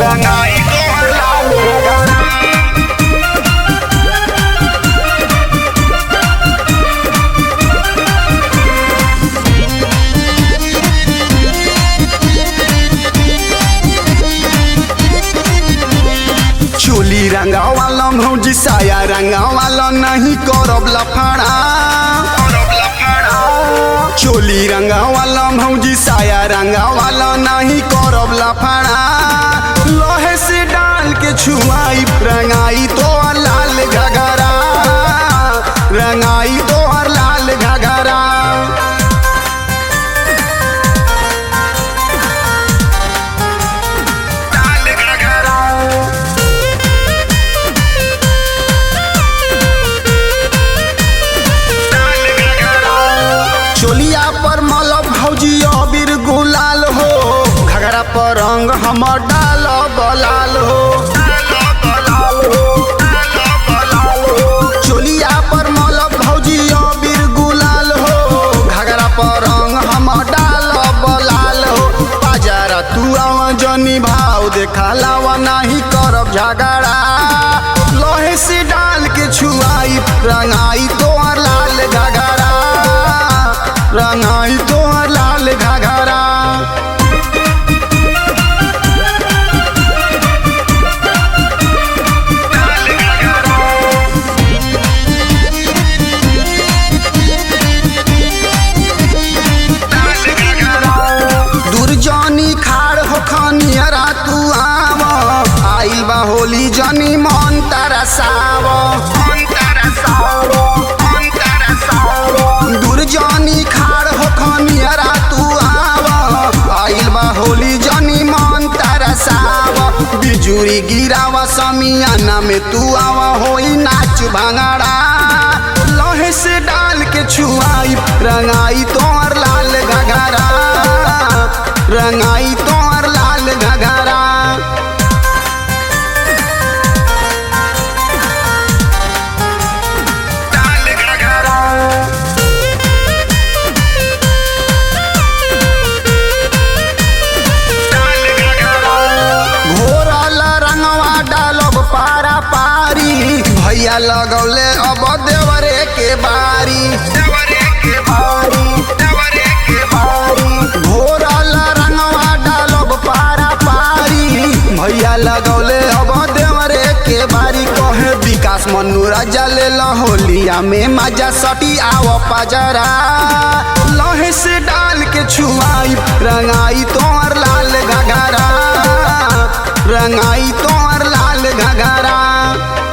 रंगाई तोहर लाल घाघरा। चोली रंगा वाला भौजी साया रंगा वाला नहीं करब लफड़ा। चोली रंगा वाला भौजी साया रंगा वाला नहीं करब लफड़ा। लोहे से डाल के छुआई रंगाई तो लाल घाघरा। रंगाई तो लाल घाघरा। चोलिया पर मलब भौजी अबीर गुलाल हो। घघरा पर रंग हमर डाल बलाल हो। चोलिया पर मलब भौजी अबीर गुलाल हो। घघरा पर रंग हमर डाल बलाल हो। बाजारा तू आवा जनी भाव देखा लावा नहीं करब झगड़ा। लोहे से डाल के छुआई रंगाई तोहर लाल घाघरा। रंगाई तोहर लाल घाघरा। दुर्जनी खाड़ हो खनियरा तू आव। आइल बा होली जनी मन तरसाव। दुर्जनी खाड़ हो खनियरा तू आव। आइल बा होली जनी मन तरसाव। बिजुरी गिरावा समियाना में तू आवा होई नाच भांगड़ा। लोहे से डाल के छुआई रंगाई तोहर लाल घाघरा। रंगाई तोहर लाल घाघरा। भैया लगौले अब देवरे के बारी। घोरल रंगवा डालब पारा पारी। भैया लगौले अब देवरे के बारी। कहे विकास मनु राजा ले होलिया में मजा सटी आव पजरा। लोहे से डाल के छुआई रंगाई तोहर लाल घाघरा। रंगाई तोहर लाल घाघरा।